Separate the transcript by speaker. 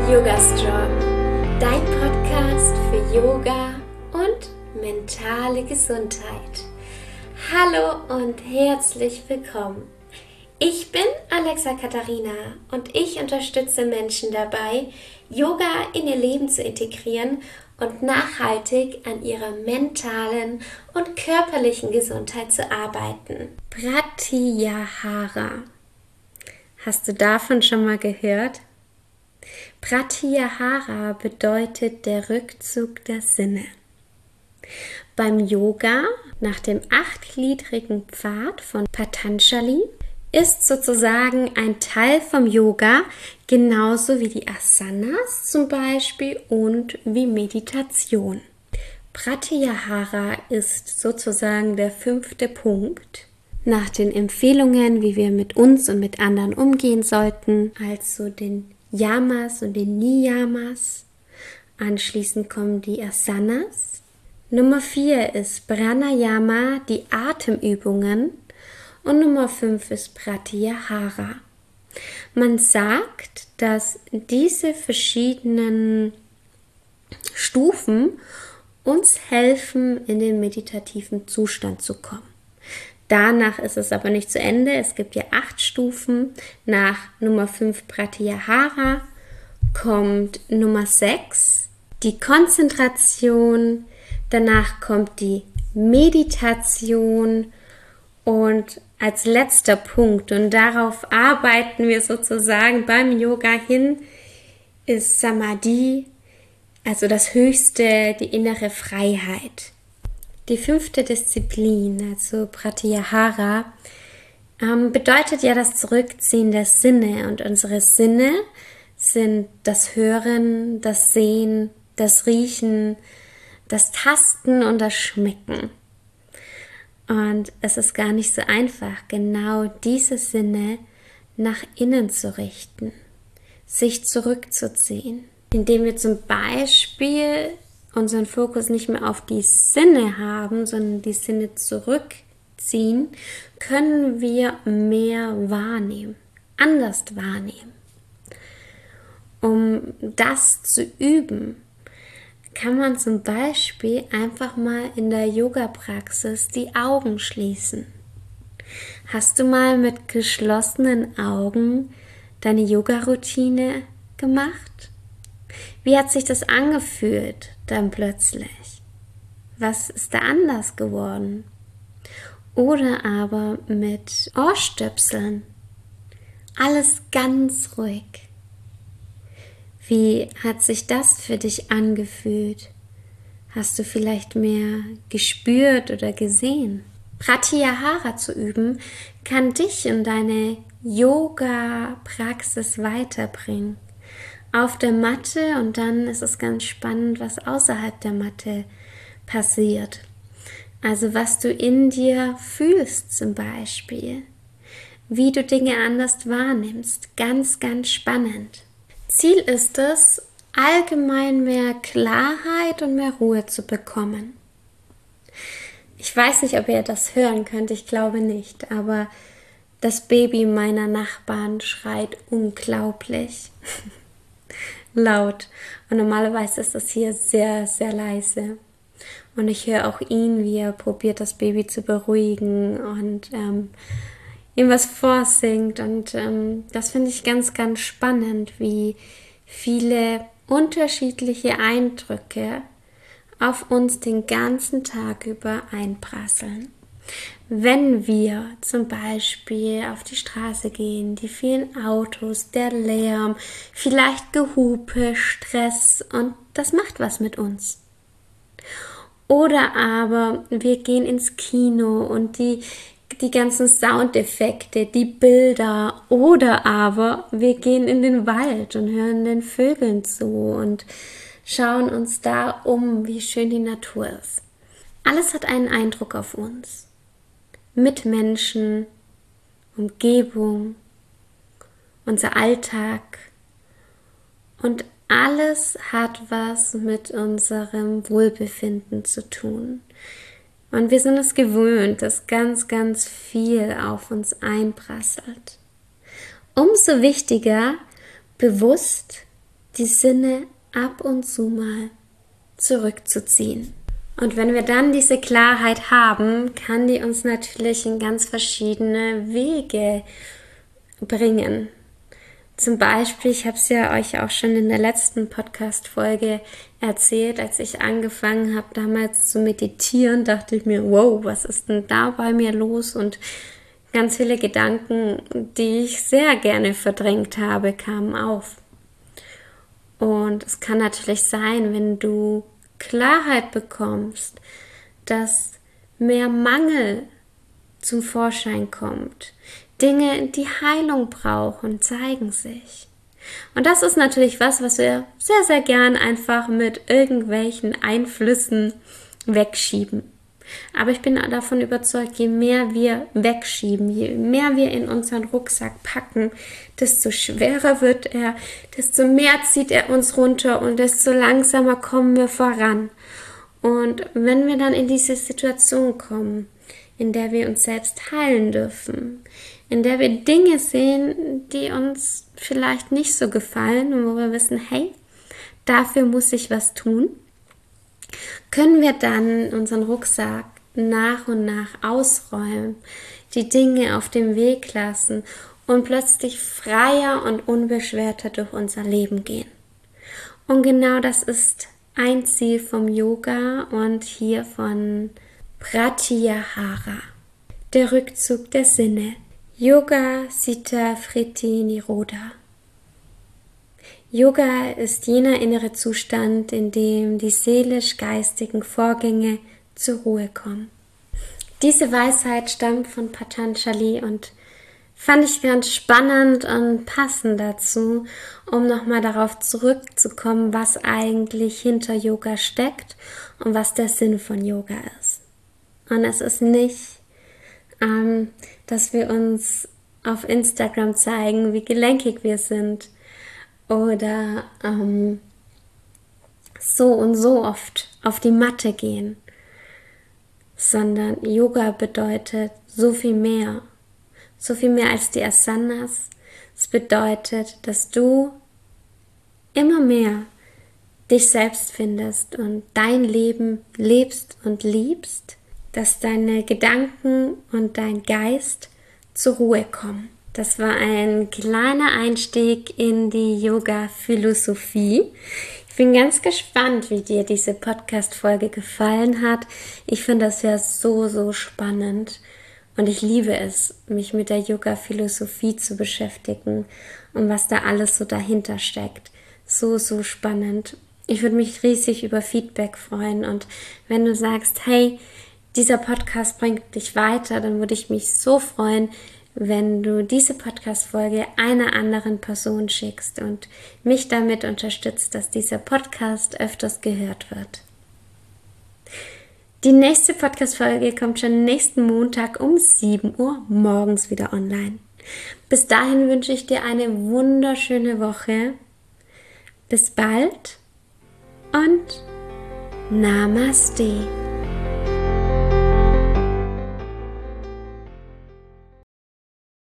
Speaker 1: Yoga Strong, dein Podcast für Yoga und mentale Gesundheit. Hallo und herzlich willkommen. Ich bin Alexa Katharina und ich unterstütze Menschen dabei, Yoga in ihr Leben zu integrieren und nachhaltig an ihrer mentalen und körperlichen Gesundheit zu arbeiten. Pratyahara. Hast du davon schon mal gehört? Pratyahara bedeutet der Rückzug der Sinne. Beim Yoga, nach dem 8-gliedrigen Pfad von Patanjali, ist sozusagen ein Teil vom Yoga, genauso wie die Asanas zum Beispiel und wie Meditation. Pratyahara ist sozusagen der 5. Punkt nach den Empfehlungen, wie wir mit uns und mit anderen umgehen sollten, also den Yamas und den Niyamas. Anschließend kommen die Asanas. Nummer 4 ist Pranayama, die Atemübungen. Und Nummer 5 ist Pratyahara. Man sagt, dass diese verschiedenen Stufen uns helfen, in den meditativen Zustand zu kommen. Danach ist es aber nicht zu Ende. Es gibt ja 8 Stufen. Nach Nummer 5 Pratyahara kommt Nummer 6 die Konzentration. Danach kommt die Meditation und als letzter Punkt, und darauf arbeiten wir sozusagen beim Yoga hin, ist Samadhi, also das Höchste, die innere Freiheit. Die 5. Disziplin, also Pratyahara, bedeutet ja das Zurückziehen der Sinne. Und unsere Sinne sind das Hören, das Sehen, das Riechen, das Tasten und das Schmecken. Und es ist gar nicht so einfach, genau diese Sinne nach innen zu richten, sich zurückzuziehen, indem wir zum Beispiel unseren Fokus nicht mehr auf die Sinne haben, sondern die Sinne zurückziehen, können wir mehr wahrnehmen, anders wahrnehmen. Um das zu üben, kann man zum Beispiel einfach mal in der Yoga-Praxis die Augen schließen. Hast du mal mit geschlossenen Augen deine Yoga-Routine gemacht? Wie hat sich das angefühlt dann plötzlich? Was ist da anders geworden? Oder aber mit Ohrstöpseln. Alles ganz ruhig. Wie hat sich das für dich angefühlt? Hast du vielleicht mehr gespürt oder gesehen? Pratyahara zu üben, kann dich und deine Yoga-Praxis weiterbringen. Auf der Matte, und dann ist es ganz spannend, was außerhalb der Matte passiert. Also was du in dir fühlst zum Beispiel. Wie du Dinge anders wahrnimmst. Ganz, ganz spannend. Ziel ist es, allgemein mehr Klarheit und mehr Ruhe zu bekommen. Ich weiß nicht, ob ihr das hören könnt, ich glaube nicht, aber das Baby meiner Nachbarn schreit unglaublich laut. Und normalerweise ist das hier sehr, sehr leise. Und ich höre auch ihn, wie er probiert, das Baby zu beruhigen und ihm was vorsingt. Und das finde ich ganz, ganz spannend, wie viele unterschiedliche Eindrücke auf uns den ganzen Tag über einprasseln. Wenn wir zum Beispiel auf die Straße gehen, die vielen Autos, der Lärm, vielleicht Gehupe, Stress, und das macht was mit uns. Oder aber wir gehen ins Kino und die ganzen Soundeffekte, die Bilder, oder aber wir gehen in den Wald und hören den Vögeln zu und schauen uns da um, wie schön die Natur ist. Alles hat einen Eindruck auf uns. Mitmenschen, Umgebung, unser Alltag, und alles hat was mit unserem Wohlbefinden zu tun. Und wir sind es gewöhnt, dass ganz, ganz viel auf uns einprasselt. Umso wichtiger, bewusst die Sinne ab und zu mal zurückzuziehen. Und wenn wir dann diese Klarheit haben, kann die uns natürlich in ganz verschiedene Wege bringen. Zum Beispiel, ich habe es ja euch auch schon in der letzten Podcast-Folge erzählt, als ich angefangen habe damals zu meditieren, dachte ich mir, wow, was ist denn da bei mir los? Und ganz viele Gedanken, die ich sehr gerne verdrängt habe, kamen auf. Und es kann natürlich sein, wenn du Klarheit bekommst, dass mehr Mangel zum Vorschein kommt. Dinge, die Heilung brauchen, zeigen sich. Und das ist natürlich was wir sehr, sehr gern einfach mit irgendwelchen Einflüssen wegschieben. Aber ich bin davon überzeugt, je mehr wir wegschieben, je mehr wir in unseren Rucksack packen, desto schwerer wird er, desto mehr zieht er uns runter und desto langsamer kommen wir voran. Und wenn wir dann in diese Situation kommen, in der wir uns selbst heilen dürfen, in der wir Dinge sehen, die uns vielleicht nicht so gefallen und wo wir wissen, hey, dafür muss ich was tun, können wir dann unseren Rucksack nach und nach ausräumen, die Dinge auf dem Weg lassen und plötzlich freier und unbeschwerter durch unser Leben gehen. Und genau das ist ein Ziel vom Yoga und hier von Pratyahara, der Rückzug der Sinne. Yoga Citta Vritti Nirodha. Yoga ist jener innere Zustand, in dem die seelisch-geistigen Vorgänge zur Ruhe kommen. Diese Weisheit stammt von Patanjali und fand ich ganz spannend und passend dazu, um nochmal darauf zurückzukommen, was eigentlich hinter Yoga steckt und was der Sinn von Yoga ist. Und es ist nicht, dass wir uns auf Instagram zeigen, wie gelenkig wir sind oder so und so oft auf die Matte gehen, sondern Yoga bedeutet so viel mehr als die Asanas. Es bedeutet, dass du immer mehr dich selbst findest und dein Leben lebst und liebst, dass deine Gedanken und dein Geist zur Ruhe kommen. Das war ein kleiner Einstieg in die Yoga-Philosophie. Ich bin ganz gespannt, wie dir diese Podcast-Folge gefallen hat. Ich finde das ja so spannend und ich liebe es, mich mit der Yoga-Philosophie zu beschäftigen und was da alles so dahinter steckt. So spannend. Ich würde mich riesig über Feedback freuen und wenn du sagst, hey, dieser Podcast bringt dich weiter, dann würde ich mich so freuen, wenn du diese Podcast-Folge einer anderen Person schickst und mich damit unterstützt, dass dieser Podcast öfters gehört wird. Die nächste Podcast-Folge kommt schon nächsten Montag um 7 Uhr morgens wieder online. Bis dahin wünsche ich dir eine wunderschöne Woche. Bis bald und Namaste.